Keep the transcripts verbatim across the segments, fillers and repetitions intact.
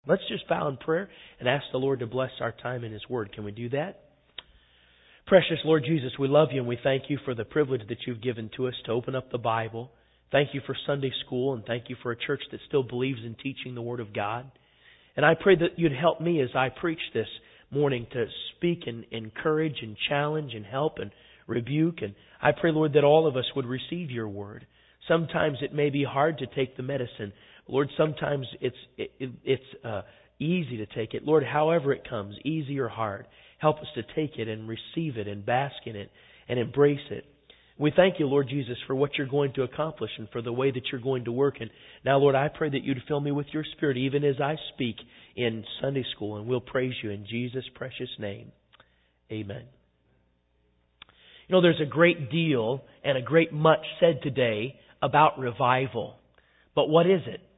Let's just bow in prayer and ask the Lord to bless our time in His Word. Can we do that? Precious Lord Jesus, we love You and we thank You for the privilege that You've given to us to open up the Bible. Thank You for Sunday school, and thank You for a church that still believes in teaching the Word of God. And I pray that You'd help me as I preach this morning to speak and encourage and challenge and help and rebuke. And I pray, Lord, that all of us would receive Your Word. Sometimes it may be hard to take the medicine. Lord, sometimes it's it, it's uh, easy to take it. Lord, however it comes, easy or hard, help us to take it and receive it and bask in it and embrace it. We thank You, Lord Jesus, for what You're going to accomplish and for the way that You're going to work. And now, Lord, I pray that You'd fill me with Your Spirit even as I speak in Sunday school. And we'll praise You in Jesus' precious name. Amen. You know, there's a great deal and a great much said today about revival. But what is it?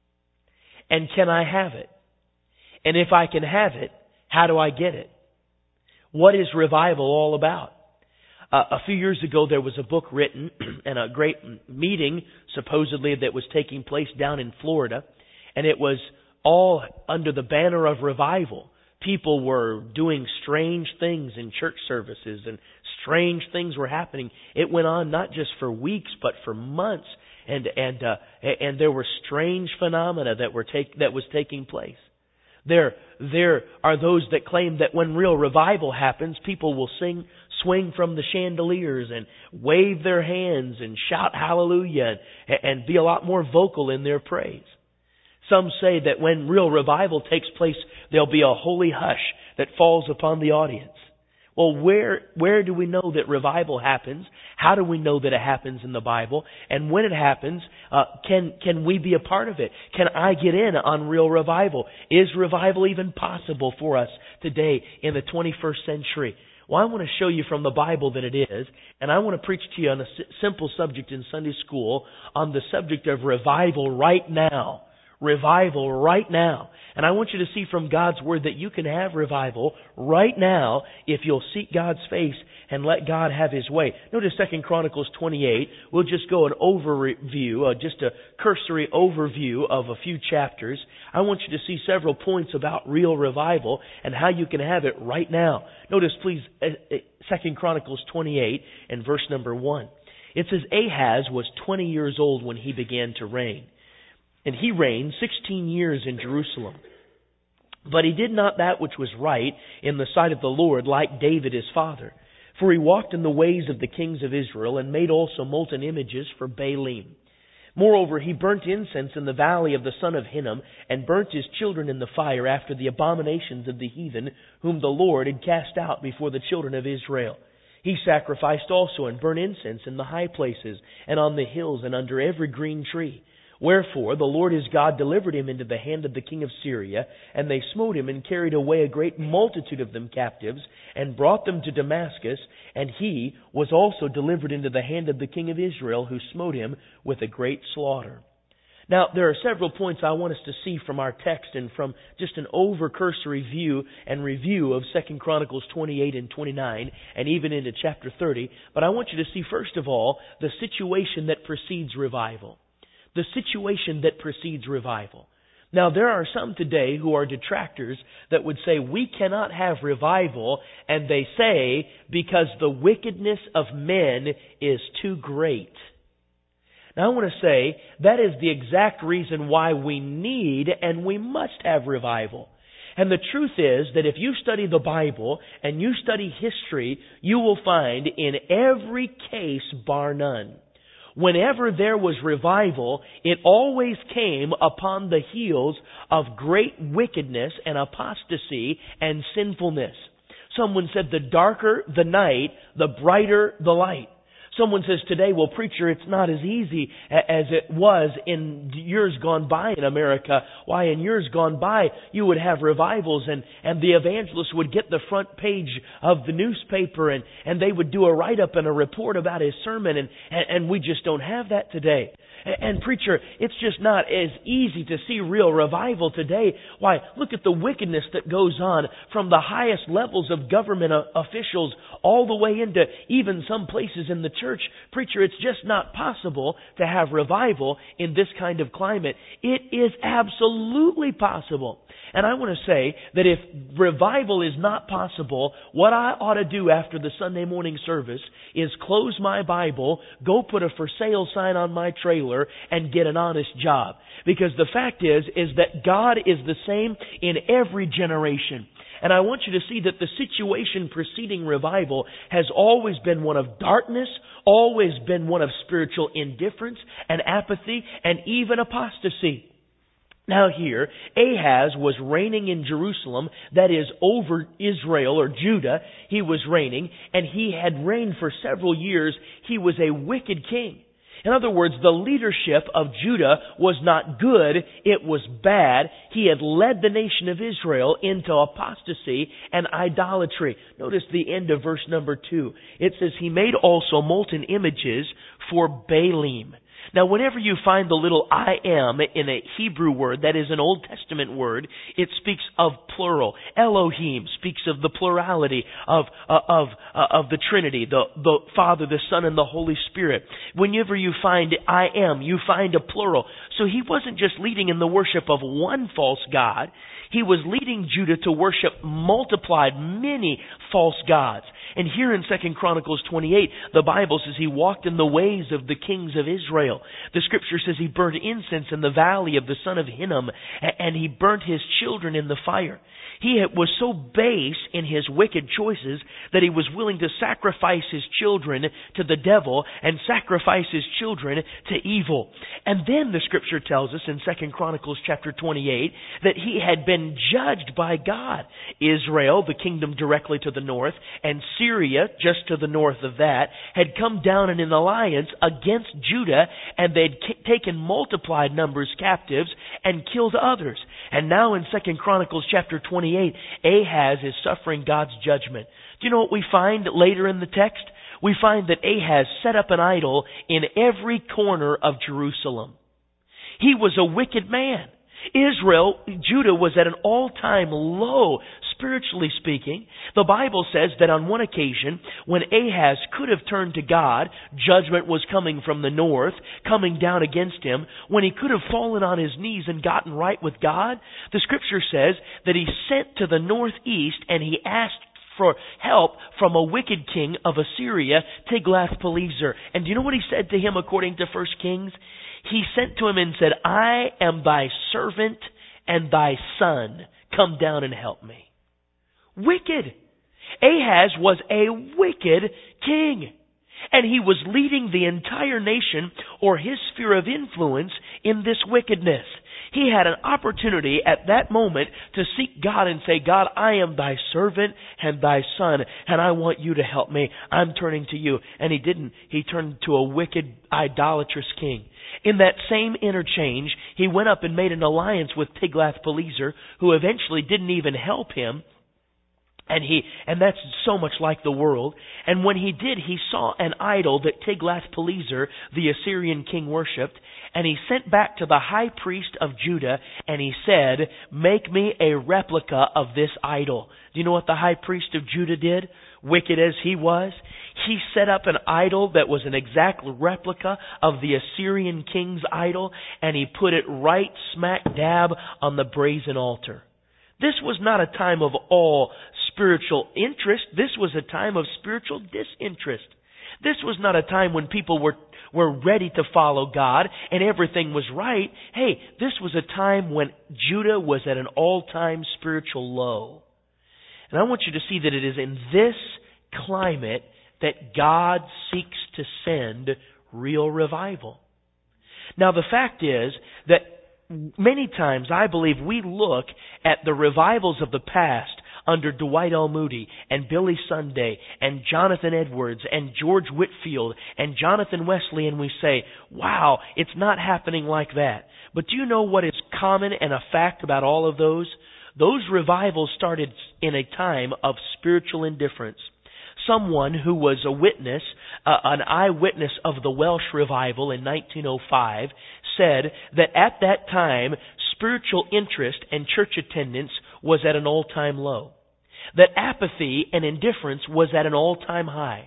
And can I have it? And if I can have it, how do I get it? What is revival all about? Uh, a few years ago, there was a book written and a great meeting, supposedly, that was taking place down in Florida. And it was all under the banner of revival. People were doing strange things in church services, and strange things were happening. It went on not just for weeks, but for months. And and uh, and there were strange phenomena that were take that was taking place. There there are those that claim that when real revival happens, people will sing, swing from the chandeliers and wave their hands and shout hallelujah and, and be a lot more vocal in their praise. Some say that when real revival takes place, there'll be a holy hush that falls upon the audience. Well, where where do we know that revival happens? How do we know that it happens in the Bible? And when it happens, uh, can can we be a part of it? Can I get in on real revival? Is revival even possible for us today in the twenty-first century? Well, I want to show you from the Bible that it is, and I want to preach to you on a s- simple subject in Sunday school on the subject of revival right now. Revival right now. And I want you to see from God's Word that you can have revival right now if you'll seek God's face and let God have His way. Notice Second Chronicles twenty-eight. We'll just go an overview, uh, just a cursory overview of a few chapters. I want you to see several points about real revival and how you can have it right now. Notice, please, Second Chronicles twenty-eight and verse number one. It says, Ahaz was twenty years old when he began to reign. And he reigned sixteen years in Jerusalem. But he did not that which was right in the sight of the Lord, like David his father. For he walked in the ways of the kings of Israel, and made also molten images for Baalim. Moreover, he burnt incense in the valley of the son of Hinnom, and burnt his children in the fire after the abominations of the heathen, whom the Lord had cast out before the children of Israel. He sacrificed also and burnt incense in the high places, and on the hills, and under every green tree. Wherefore the Lord his God delivered him into the hand of the king of Syria, and they smote him and carried away a great multitude of them captives, and brought them to Damascus, and he was also delivered into the hand of the king of Israel, who smote him with a great slaughter. Now, there are several points I want us to see from our text and from just an over-cursory view and review of Second Chronicles twenty-eight and twenty-nine, and even into chapter thirty. But I want you to see, first of all, the situation that precedes revival. The situation that precedes revival. Now, there are some today who are detractors that would say we cannot have revival, and they say because the wickedness of men is too great. Now, I want to say that is the exact reason why we need and we must have revival. And the truth is that if you study the Bible and you study history, you will find in every case, bar none, whenever there was revival, it always came upon the heels of great wickedness and apostasy and sinfulness. Someone said the darker the night, the brighter the light. Someone says today, well, preacher, it's not as easy as it was in years gone by in America. Why, in years gone by, you would have revivals and, and the evangelist would get the front page of the newspaper and, and they would do a write-up and a report about his sermon, and, and, and we just don't have that today. And preacher, it's just not as easy to see real revival today. Why, look at the wickedness that goes on from the highest levels of government officials all the way into even some places in the church. Preacher, it's just not possible to have revival in this kind of climate. It is absolutely possible. And I want to say that if revival is not possible, what I ought to do after the Sunday morning service is close my Bible, go put a for sale sign on my trailer, and get an honest job. Because the fact is, is that God is the same in every generation. And I want you to see that the situation preceding revival has always been one of darkness, always been one of spiritual indifference and apathy and even apostasy. Now here, Ahaz was reigning in Jerusalem, that is, over Israel or Judah. He was reigning, and he had reigned for several years. He was a wicked king. In other words, the leadership of Judah was not good, it was bad. He had led the nation of Israel into apostasy and idolatry. Notice the end of verse number two. It says, he made also molten images for Baalim. Now, whenever you find the little I am in a Hebrew word, that is an Old Testament word, it speaks of plural. Elohim speaks of the plurality of uh, of uh, of the Trinity, the, the Father, the Son, and the Holy Spirit. Whenever you find I am, you find a plural. So he wasn't just leading in the worship of one false god. He was leading Judah to worship multiplied, many false gods. And here in Second Chronicles twenty-eight, the Bible says he walked in the ways of the kings of Israel. The Scripture says he burned incense in the valley of the son of Hinnom, and he burnt his children in the fire. He was so base in his wicked choices that he was willing to sacrifice his children to the devil and sacrifice his children to evil. And then the Scripture tells us in Second Chronicles chapter twenty-eight that he had been judged by God. Israel, the kingdom directly to the north, and Syria, just to the north of that, had come down in an alliance against Judah, and they'd k- taken multiplied numbers captives and killed others. And now in Second Chronicles chapter twenty-eight, Ahaz is suffering God's judgment. Do you know what we find later in the text? We find that Ahaz set up an idol in every corner of Jerusalem. He was a wicked man. Israel, Judah was at an all-time low, spiritually speaking. The Bible says that on one occasion, when Ahaz could have turned to God, judgment was coming from the north, coming down against him. When he could have fallen on his knees and gotten right with God, the Scripture says that he sent to the northeast and he asked for help from a wicked king of Assyria, Tiglath-Pileser. And do you know what he said to him according to First Kings? He sent to him and said, I am thy servant and thy son. Come down and help me. Wicked. Ahaz was a wicked king. And he was leading the entire nation or his sphere of influence in this wickedness. He had an opportunity at that moment to seek God and say, God, I am thy servant and thy son, and I want you to help me. I'm turning to you. And he didn't. He turned to a wicked, idolatrous king. In that same interchange, he went up and made an alliance with Tiglath-Pileser, who eventually didn't even help him. And he, and that's so much like the world. And when he did, he saw an idol that Tiglath-Pileser, the Assyrian king, worshipped. And he sent back to the high priest of Judah and he said, make me a replica of this idol. Do you know what the high priest of Judah did? Wicked as he was, he set up an idol that was an exact replica of the Assyrian king's idol, and he put it right smack dab on the brazen altar. This was not a time of all spiritual interest. This was a time of spiritual disinterest. This was not a time when people were, were ready to follow God and everything was right. Hey, this was a time when Judah was at an all-time spiritual low. And I want you to see that it is in this climate that God seeks to send real revival. Now, the fact is that many times I believe we look at the revivals of the past under Dwight L. Moody and Billy Sunday and Jonathan Edwards and George Whitefield and Jonathan Wesley, and we say, wow, it's not happening like that. But do you know what is common and a fact about all of those? Those revivals started in a time of spiritual indifference. Someone who was a witness, uh, an eyewitness of the Welsh revival in nineteen oh five, said that at that time, spiritual interest and church attendance was at an all-time low. That apathy and indifference was at an all-time high.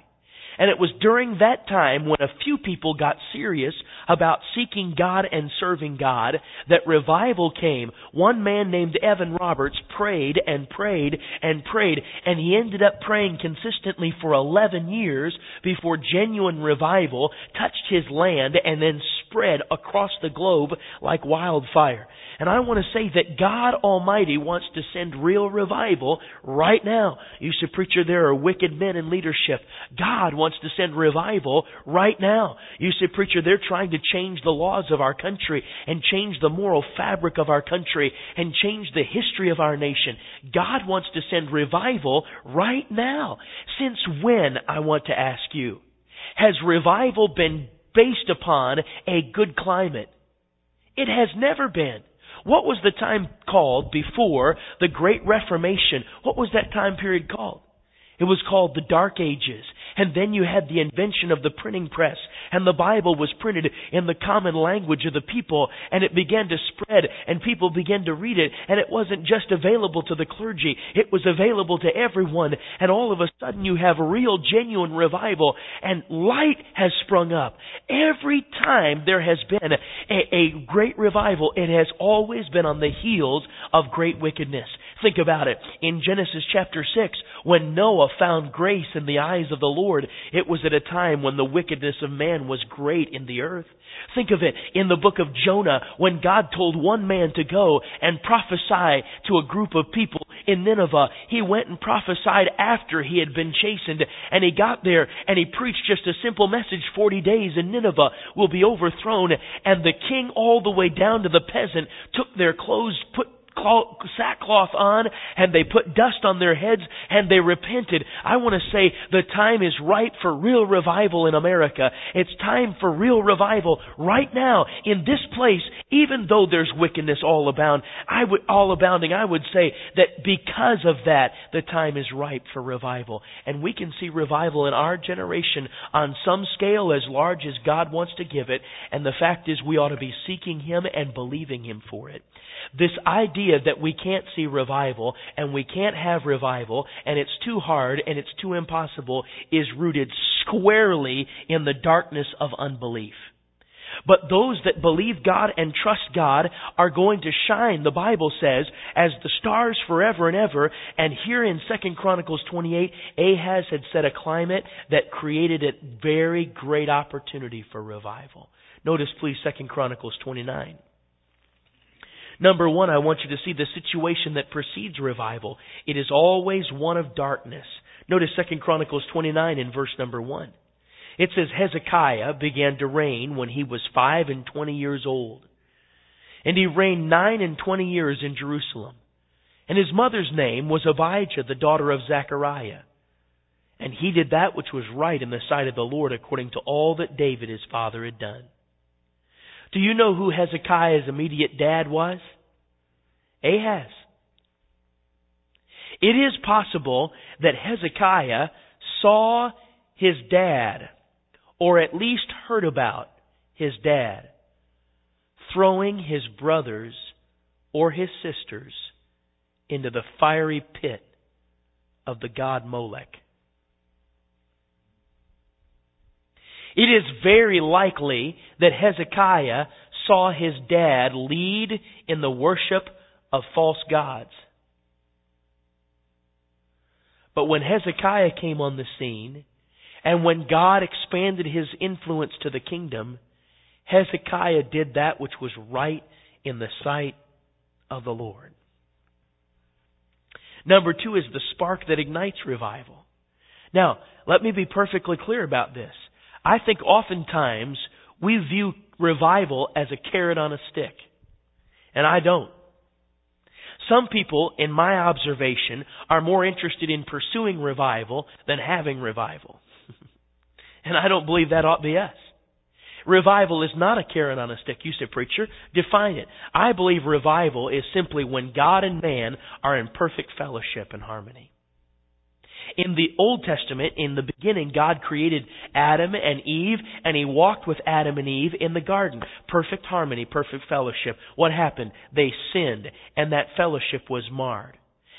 And it was during that time when a few people got serious about seeking God and serving God that revival came. One man named Evan Roberts prayed and prayed and prayed, and he ended up praying consistently for eleven years before genuine revival touched his land and then spread across the globe like wildfire. And I want to say that God Almighty wants to send real revival right now. You say, preacher, there are wicked men in leadership. God wants to send revival right now. You say, preacher, they're trying to change the laws of our country and change the moral fabric of our country and change the history of our nation. God wants to send revival right now. Since when, I want to ask you, has revival been based upon a good climate? It has never been. What was the time called before the Great Reformation? What was that time period called? It was called the Dark Ages. And then you had the invention of the printing press, and the Bible was printed in the common language of the people, and it began to spread, and people began to read it, and it wasn't just available to the clergy, it was available to everyone, and all of a sudden you have real, genuine revival, and light has sprung up. Every time there has been a, a great revival, it has always been on the heels of great wickedness. Think about it. In Genesis chapter six, when Noah found grace in the eyes of the Lord, it was at a time when the wickedness of man was great in the earth. Think of it in the book of Jonah, when God told one man to go and prophesy to a group of people in Nineveh. He went and prophesied after he had been chastened, and he got there and he preached just a simple message: forty days and Nineveh will be overthrown. And the king, all the way down to the peasant, took their clothes, put sackcloth on, and they put dust on their heads, and they repented. I want to say the time is ripe for real revival in America. It's time for real revival right now in this place. Even though there's wickedness all abound, I would all abounding, I would say that because of that, the time is ripe for revival. And we can see revival in our generation on some scale as large as God wants to give it. And the fact is, we ought to be seeking Him and believing Him for it. This idea that we can't see revival and we can't have revival and it's too hard and it's too impossible is rooted squarely in the darkness of unbelief. But those that believe God and trust God are going to shine, the Bible says, as the stars forever and ever. And here in Second Chronicles twenty-eight, Ahaz had set a climate that created a very great opportunity for revival. Notice, please, Second Chronicles twenty-nine. Number one, I want you to see the situation that precedes revival. It is always one of darkness. Notice Second Chronicles twenty-nine in verse number one. It says, Hezekiah began to reign when he was five and twenty years old. And he reigned nine and twenty years in Jerusalem. And his mother's name was Abijah, the daughter of Zechariah. And he did that which was right in the sight of the Lord, according to all that David his father had done. Do you know who Hezekiah's immediate dad was? Ahaz. It is possible that Hezekiah saw his dad, or at least heard about his dad, throwing his brothers or his sisters into the fiery pit of the god Molech. It is very likely that Hezekiah saw his dad lead in the worship of false gods. But when Hezekiah came on the scene, and when God expanded his influence to the kingdom, Hezekiah did that which was right in the sight of the Lord. Number two is the spark that ignites revival. Now, let me be perfectly clear about this. I think oftentimes we view revival as a carrot on a stick. And I don't. Some people, in my observation, are more interested in pursuing revival than having revival. And I don't believe that ought to be us. Revival is not a carrot on a stick. You say, preacher, define it. I believe revival is simply when God and man are in perfect fellowship and harmony. In the Old Testament, in the beginning, God created Adam and Eve, and He walked with Adam and Eve in the garden. Perfect harmony, perfect fellowship. What happened? They sinned, and that fellowship was marred.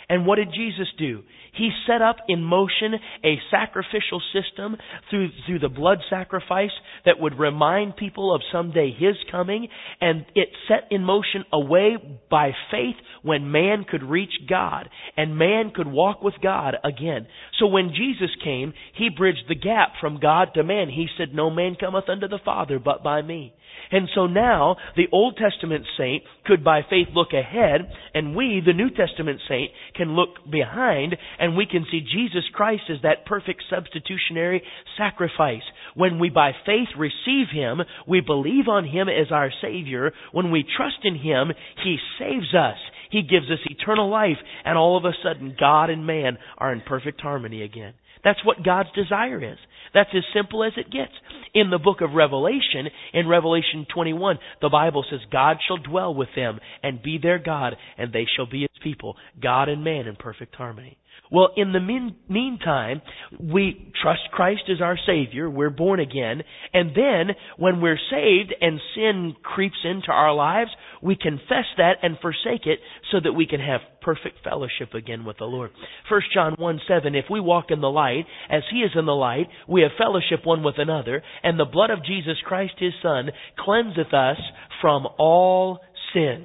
And what did Jesus do? He set up in motion a sacrificial system through, through the blood sacrifice that would remind people of someday His coming. And it set in motion a way by faith when man could reach God and man could walk with God again. So when Jesus came, He bridged the gap from God to man. He said, "No man cometh unto the Father but by me." And so now the Old Testament saint could by faith look ahead, and we, the New Testament saint, can look behind, and we can see Jesus Christ as that perfect substitutionary sacrifice. When we by faith receive Him, we believe on Him as our Savior. When we trust in Him, He saves us. He gives us eternal life, and all of a sudden God and man are in perfect harmony again. That's what God's desire is. That's as simple as it gets. In the book of Revelation, in Revelation twenty-one, the Bible says, "God shall dwell with them and be their God, and they shall be His people." God and man in perfect harmony. Well, in the mean, meantime, we trust Christ as our Savior. We're born again. And then, when we're saved and sin creeps into our lives, we confess that and forsake it so that we can have perfect fellowship again with the Lord. First John one seven, "If we walk in the light, as He is in the light, we have fellowship one with another, and the blood of Jesus Christ His Son cleanseth us from all sin."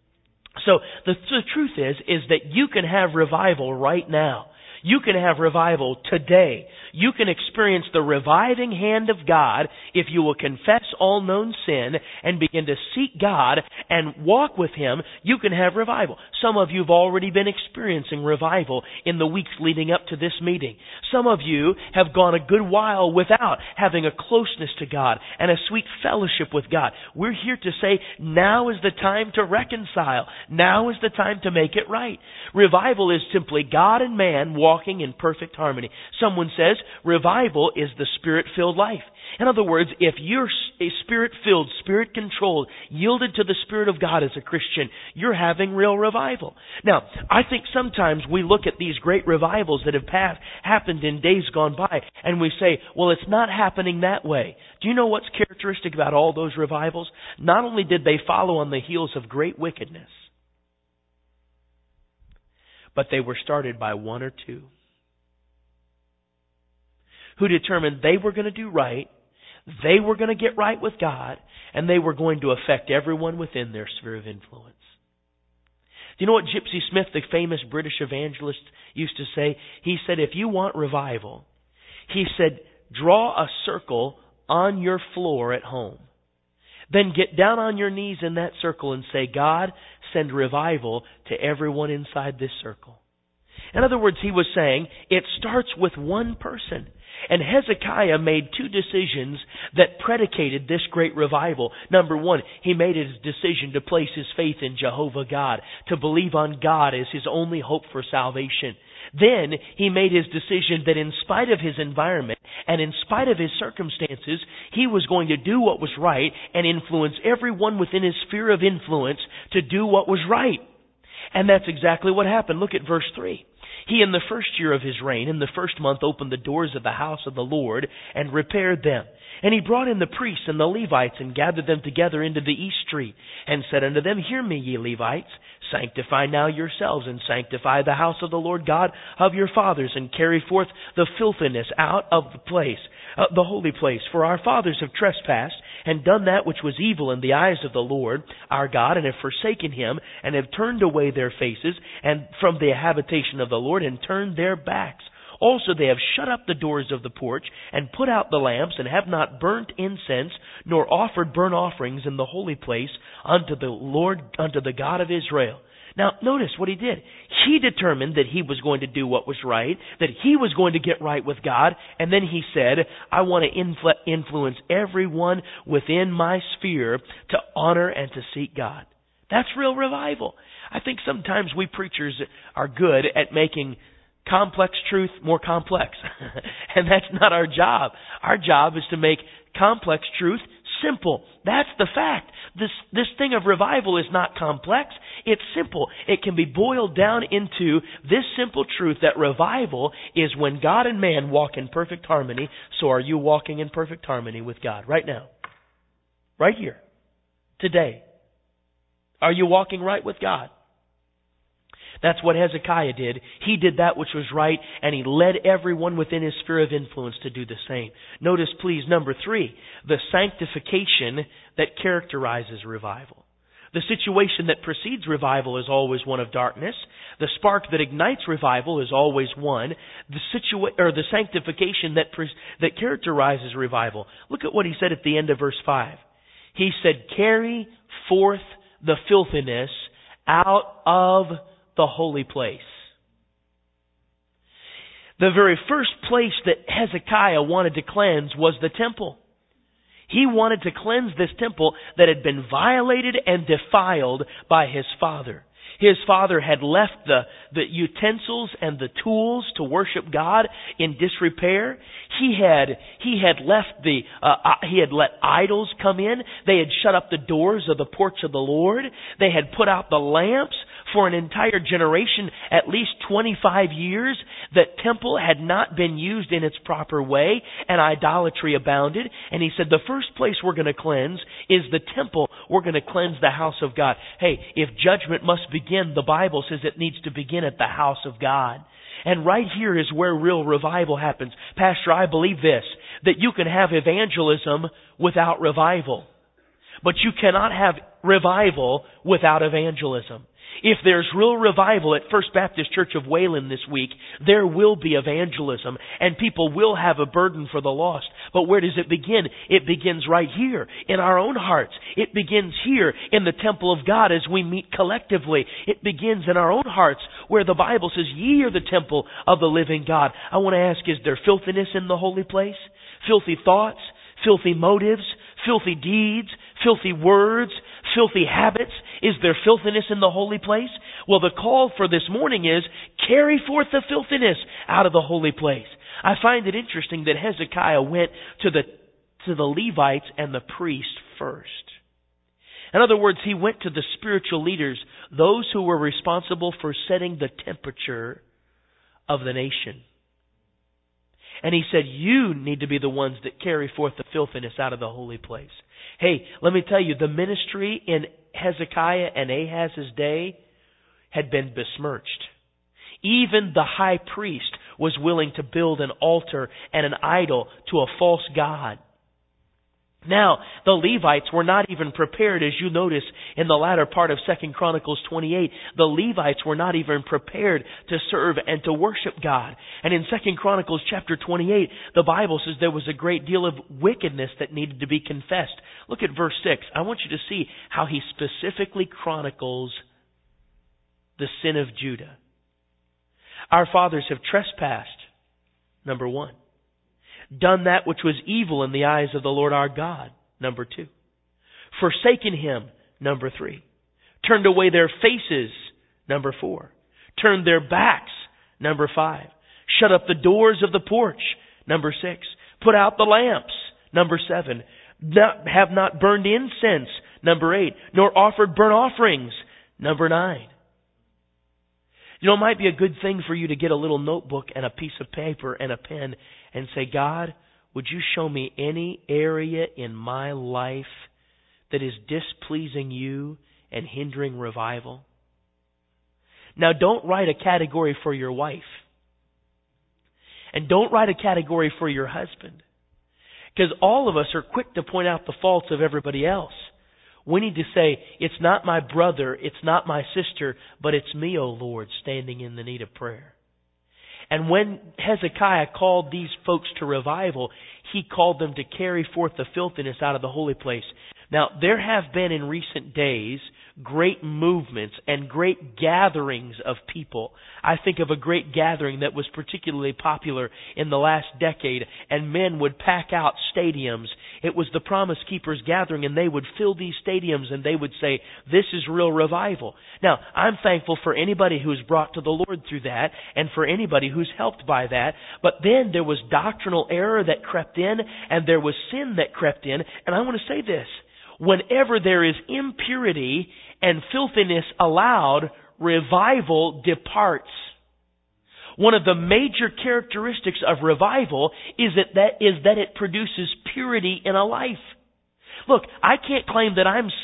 So the, the truth is, is that you can have revival right now. You can have revival today. You can experience the reviving hand of God if you will confess all known sin and begin to seek God and walk with Him. You can have revival. Some of you have already been experiencing revival in the weeks leading up to this meeting. Some of you have gone a good while without having a closeness to God and a sweet fellowship with God. We're here to say now is the time to reconcile. Now is the time to make it right. Revival is simply God and man walking in perfect harmony. Someone says revival is the Spirit-filled life. In other words, if you're a Spirit-filled, Spirit-controlled, yielded to the Spirit of God as a Christian, you're having real revival. Now, I think sometimes we look at these great revivals that have passed, happened in days gone by, and we say, well, it's not happening that way. Do you know what's characteristic about all those revivals? Not only did they follow on the heels of great wickedness, but they were started by one or two who determined they were going to do right, they were going to get right with God, and they were going to affect everyone within their sphere of influence. Do you know what Gypsy Smith, the famous British evangelist, used to say? He said, if you want revival, he said, draw a circle on your floor at home. Then get down on your knees in that circle and say, God, send revival to everyone inside this circle. In other words, he was saying, it starts with one person. And Hezekiah made two decisions that predicated this great revival. Number one, he made his decision to place his faith in Jehovah God, to believe on God as his only hope for salvation. Then he made his decision that in spite of his environment and in spite of his circumstances, he was going to do what was right and influence everyone within his sphere of influence to do what was right. And that's exactly what happened. Look at verse three. He, in the first year of his reign, in the first month, opened the doors of the house of the Lord and repaired them. And he brought in the priests and the Levites and gathered them together into the east street and said unto them, Hear me, ye Levites, sanctify now yourselves and sanctify the house of the Lord God of your fathers and carry forth the filthiness out of the place, uh, the holy place. For our fathers have trespassed and done that which was evil in the eyes of the Lord our God, and have forsaken Him, and have turned away their faces and from the habitation of the Lord, and turned their backs. Also they have shut up the doors of the porch, and put out the lamps, and have not burnt incense, nor offered burnt offerings in the holy place unto the Lord, unto the God of Israel. Now, notice what he did. He determined that he was going to do what was right, that he was going to get right with God, and then he said, I want to influ- influence everyone within my sphere to honor and to seek God. That's real revival. I think sometimes we preachers are good at making complex truth more complex. And that's not our job. Our job is to make complex truth simple. That's the fact. This this thing of revival is not complex. It's simple. It can be boiled down into this simple truth that revival is when God and man walk in perfect harmony. So are you walking in perfect harmony with God right now? Right here. Today. Are you walking right with God? That's what Hezekiah did. He did that which was right, and he led everyone within his sphere of influence to do the same. Notice, please, number three, the sanctification that characterizes revival. The situation that precedes revival is always one of darkness. The spark that ignites revival is always one. The situa- or the sanctification that pre- that characterizes revival. Look at what he said at the end of verse five. He said, "Carry forth the filthiness out of the holy place." The very first place that Hezekiah wanted to cleanse was the temple. He wanted to cleanse this temple that had been violated and defiled by his father. His father had left the, the utensils and the tools to worship God in disrepair. He had, he had left the, uh, he had let idols come in. They had shut up the doors of the porch of the Lord. They had put out the lamps for an entire generation, at least twenty-five years. That temple had not been used in its proper way, and idolatry abounded. And he said, the first place we're going to cleanse is the temple. We're going to cleanse the house of God. Hey, if judgment must begin, the Bible says it needs to begin at the house of God. And right here is where real revival happens. Pastor, I believe this, that you can have evangelism without revival. But you cannot have revival without evangelism. If there's real revival at First Baptist Church of Wayland this week, there will be evangelism, and people will have a burden for the lost. But where does it begin? It begins right here, in our own hearts. It begins here, in the temple of God, as we meet collectively. It begins in our own hearts, where the Bible says, "Ye are the temple of the living God." I want to ask, is there filthiness in the holy place? Filthy thoughts, filthy motives, filthy deeds, filthy words, filthy habits? Is there filthiness in the holy place? Well, the call for this morning is, carry forth the filthiness out of the holy place. I find it interesting that Hezekiah went to the, to the Levites and the priests first. In other words, he went to the spiritual leaders, those who were responsible for setting the temperature of the nation. And he said, you need to be the ones that carry forth the filthiness out of the holy place. Hey, let me tell you, the ministry in Hezekiah and Ahaz's day had been besmirched. Even the high priest was willing to build an altar and an idol to a false god. Now, the Levites were not even prepared, as you notice in the latter part of Second Chronicles twenty-eight. The Levites were not even prepared to serve and to worship God. And in Second Chronicles chapter twenty-eight, the Bible says there was a great deal of wickedness that needed to be confessed. Look at verse six. I want you to see how he specifically chronicles the sin of Judah. Our fathers have trespassed, number one. Done that which was evil in the eyes of the Lord our God, number two. Forsaken Him, number three. Turned away their faces, number four. Turned their backs, number five. Shut up the doors of the porch, number six. Put out the lamps, number seven. Not, have not burned incense, number eight. Nor offered burnt offerings, number nine. You know, it might be a good thing for you to get a little notebook and a piece of paper and a pen and say, God, would you show me any area in my life that is displeasing you and hindering revival? Now, don't write a category for your wife. And don't write a category for your husband. Because all of us are quick to point out the faults of everybody else. We need to say, it's not my brother, it's not my sister, but it's me, O Lord, standing in the need of prayer. And when Hezekiah called these folks to revival, he called them to carry forth the filthiness out of the holy place. Now, there have been in recent days great movements and great gatherings of people. I think of a great gathering that was particularly popular in the last decade, and men would pack out stadiums. It was the Promise Keepers gathering, and they would fill these stadiums, and they would say, this is real revival. Now, I'm thankful for anybody who's brought to the Lord through that, and for anybody who's helped by that. But then there was doctrinal error that crept in, and there was sin that crept in. And I want to say this. Whenever there is impurity and filthiness allowed, revival departs. One of the major characteristics of revival is that, that is that it produces purity in a life. Look, I can't claim that I'm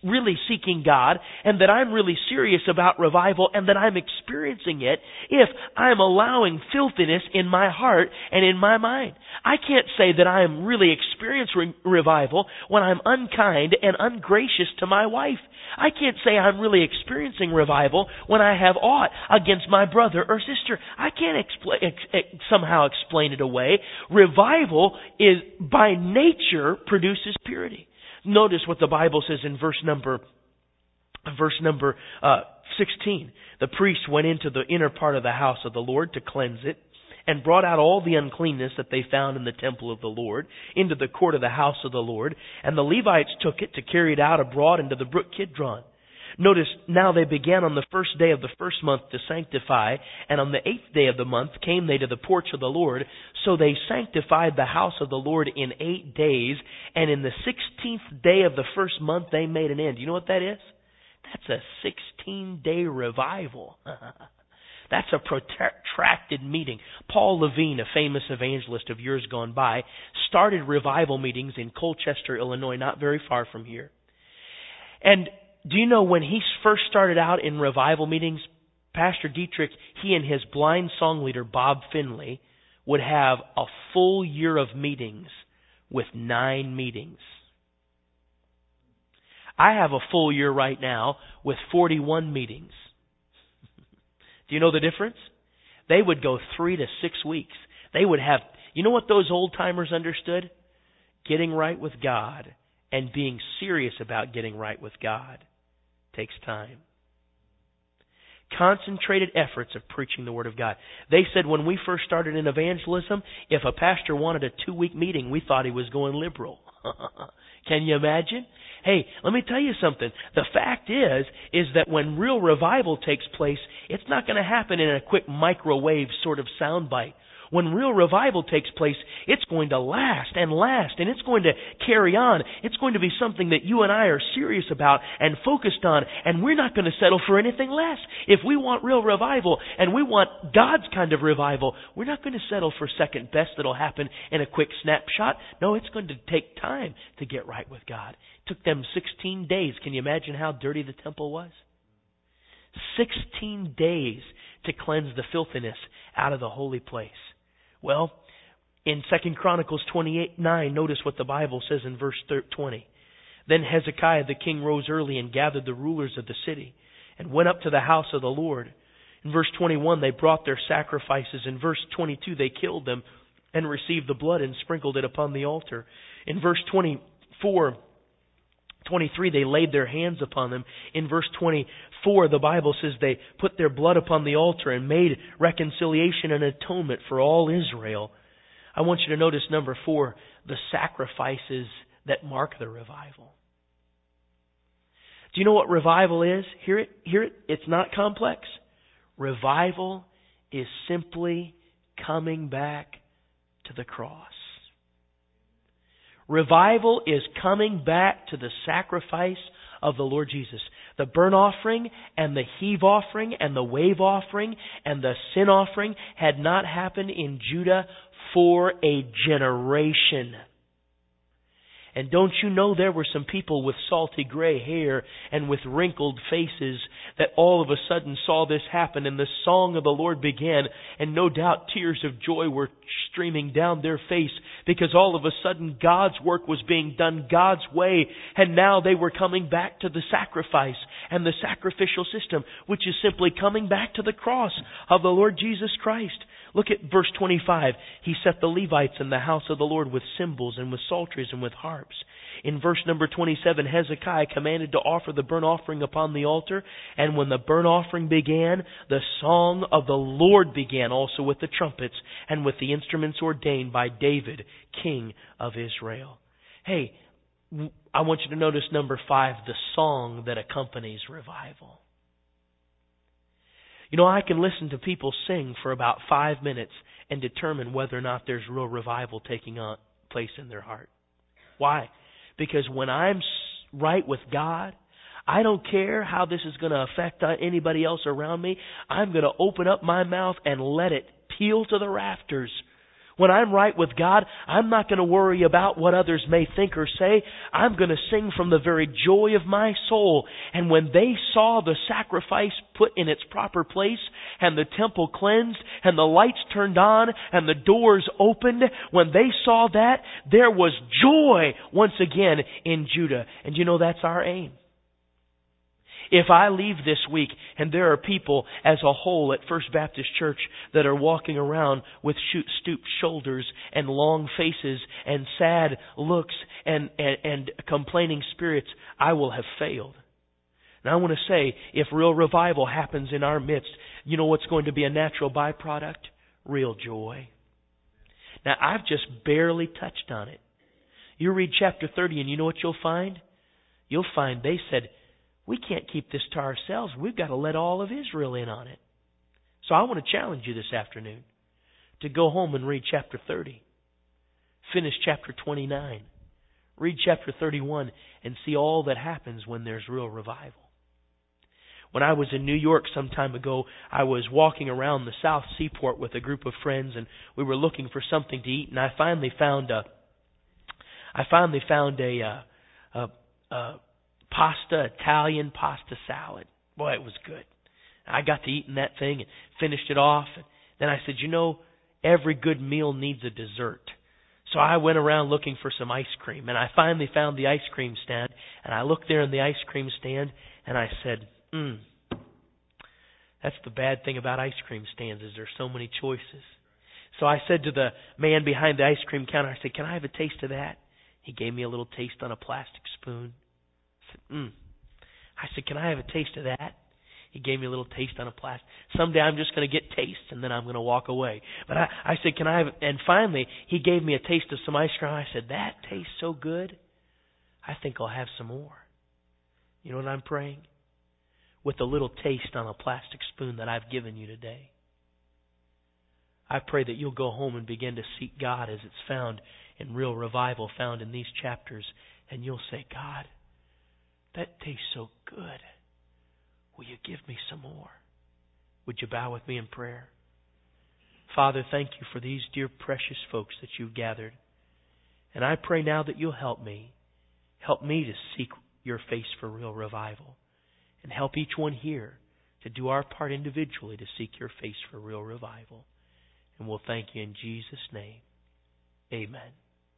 really seeking God and that I'm really serious about revival and that I'm experiencing it if I'm allowing filthiness in my heart and in my mind. I can't say that I am really experiencing revival when I'm unkind and ungracious to my wife. I can't say I'm really experiencing revival when I have aught against my brother or sister. I can't expl- ex- ex- somehow explain it away. Revival is by nature produces purity. Notice what the Bible says in verse number verse number uh, sixteen. The priest went into the inner part of the house of the Lord to cleanse it, and brought out all the uncleanness that they found in the temple of the Lord into the court of the house of the Lord. And the Levites took it to carry it out abroad into the brook Kidron. Notice, now they began on the first day of the first month to sanctify, and on the eighth day of the month came they to the porch of the Lord. So they sanctified the house of the Lord in eight days, and in the sixteenth day of the first month they made an end. You know what that is? That's a sixteen-day revival. That's a protracted meeting. Paul Levine, a famous evangelist of years gone by, started revival meetings in Colchester, Illinois, not very far from here. And do you know when he first started out in revival meetings, Pastor Dietrich, he and his blind song leader, Bob Finley, would have a full year of meetings with nine meetings. I have a full year right now with forty-one meetings. Do you know the difference? They would go three to six weeks. They would have, you know what those old timers understood? Getting right with God and being serious about getting right with God takes time. Concentrated efforts of preaching the Word of God. They said when we first started in evangelism, if a pastor wanted a two-week meeting, we thought he was going liberal. Can you imagine? Hey, let me tell you something. The fact is, is that when real revival takes place, it's not going to happen in a quick microwave sort of soundbite. When real revival takes place, it's going to last and last, and it's going to carry on. It's going to be something that you and I are serious about and focused on, and we're not going to settle for anything less. If we want real revival and we want God's kind of revival, we're not going to settle for second best that'll happen in a quick snapshot. No, it's going to take time to get right with God. It took them sixteen days. Can you imagine how dirty the temple was? sixteen days to cleanse the filthiness out of the holy place. Well, in Second Chronicles twenty-eight nine, notice what the Bible says in verse twenty. Then Hezekiah the king rose early and gathered the rulers of the city and went up to the house of the Lord. In verse twenty-one, they brought their sacrifices. In verse twenty-two, they killed them and received the blood and sprinkled it upon the altar. In verse twenty-four, twenty-three, they laid their hands upon them. In verse twenty-four, the Bible says they put their blood upon the altar and made reconciliation and atonement for all Israel. I want you to notice number four, the sacrifices that mark the revival. Do you know what revival is? Hear it? Hear it? It's not complex. Revival is simply coming back to the cross. Revival is coming back to the sacrifice of the Lord Jesus. The burnt offering and the heave offering and the wave offering and the sin offering had not happened in Judah for a generation. And don't you know there were some people with salty gray hair and with wrinkled faces that all of a sudden saw this happen, and the song of the Lord began, and no doubt tears of joy were streaming down their face because all of a sudden God's work was being done God's way, and now they were coming back to the sacrifice and the sacrificial system, which is simply coming back to the cross of the Lord Jesus Christ. Look at verse twenty-five. He set the Levites in the house of the Lord with cymbals and with psalteries and with harps. In verse number twenty-seven, Hezekiah commanded to offer the burnt offering upon the altar. And when the burnt offering began, the song of the Lord began also with the trumpets and with the instruments ordained by David, king of Israel. Hey, I want you to notice number five, the song that accompanies revival. You know, I can listen to people sing for about five minutes and determine whether or not there's real revival taking on place in their heart. Why? Because when I'm right with God, I don't care how this is going to affect anybody else around me. I'm going to open up my mouth and let it peal to the rafters When I'm right with God, I'm not going to worry about what others may think or say. I'm going to sing from the very joy of my soul. And when they saw the sacrifice put in its proper place, and the temple cleansed, and the lights turned on, and the doors opened, when they saw that, there was joy once again in Judah. And you know, that's our aim. If I leave this week and there are people as a whole at First Baptist Church that are walking around with stooped shoulders and long faces and sad looks and, and, and complaining spirits, I will have failed. Now I want to say, if real revival happens in our midst, you know what's going to be a natural byproduct? Real joy. Now I've just barely touched on it. You read chapter thirty and you know what you'll find? You'll find they said, we can't keep this to ourselves. We've got to let all of Israel in on it. So I want to challenge you this afternoon to go home and read chapter thirty. Finish chapter twenty-nine. Read chapter thirty-one and see all that happens when there's real revival. When I was in New York some time ago, I was walking around the South Seaport with a group of friends, and we were looking for something to eat. And I finally found a, I finally found a, a, a, a pasta, Italian pasta salad. Boy, it was good. I got to eating that thing and finished it off. And then I said, you know, every good meal needs a dessert. So I went around looking for some ice cream, and I finally found the ice cream stand. And I looked there in the ice cream stand, and I said, hmm, that's the bad thing about ice cream stands is there's so many choices. So I said to the man behind the ice cream counter, I said, can I have a taste of that? He gave me a little taste on a plastic spoon. Mm. I said, can I have a taste of that? He gave me a little taste on a plastic. Someday I'm just going to get taste and then I'm going to walk away. But I, I said, can I have, and finally he gave me a taste of some ice cream. I said, that tastes so good. I think I'll have some more. You know what I'm praying? With a little taste on a plastic spoon that I've given you today. I pray that you'll go home and begin to seek God as it's found in real revival found in these chapters. And you'll say, God, that tastes so good. Will you give me some more? Would you bow with me in prayer? Father, thank you for these dear precious folks that you've gathered. And I pray now that you'll help me. Help me to seek your face for real revival. And help each one here to do our part individually to seek your face for real revival. And we'll thank you in Jesus' name. Amen.